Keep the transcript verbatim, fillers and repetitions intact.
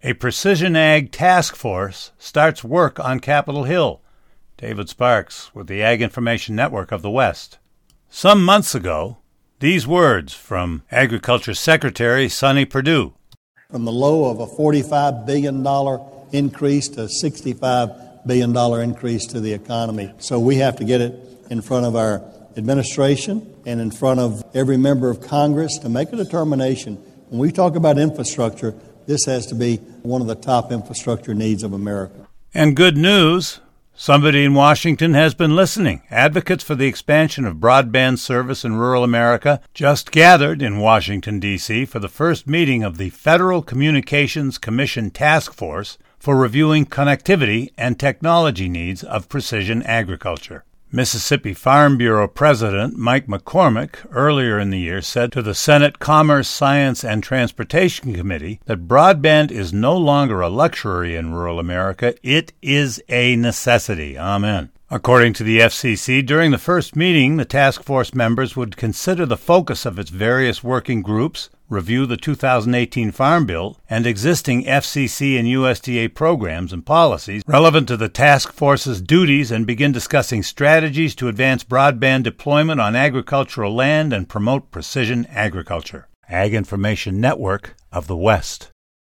A Precision Ag Task Force starts work on Capitol Hill. David Sparks with the Ag Information Network of the West. Some months ago, these words from Agriculture Secretary Sonny Perdue. From the low of a forty-five billion dollars increase to a sixty-five billion dollars increase to the economy. So we have to get it in front of our administration and in front of every member of Congress to make a determination. When we talk about infrastructure, this has to be one of the top infrastructure needs of America. And good news, somebody in Washington has been listening. Advocates for the expansion of broadband service in rural America just gathered in Washington, D C for the first meeting of the Federal Communications Commission Task Force for reviewing connectivity and technology needs of precision agriculture. Mississippi Farm Bureau President Mike McCormick earlier in the year said to the Senate Commerce, Science, and Transportation Committee that broadband is no longer a luxury in rural America, it is a necessity. Amen. According to the F C C, during the first meeting, the task force members would consider the focus of its various working groups, review the two thousand eighteen Farm Bill, and existing F C C and U S D A programs and policies relevant to the task force's duties and begin discussing strategies to advance broadband deployment on agricultural land and promote precision agriculture. Ag Information Network of the West.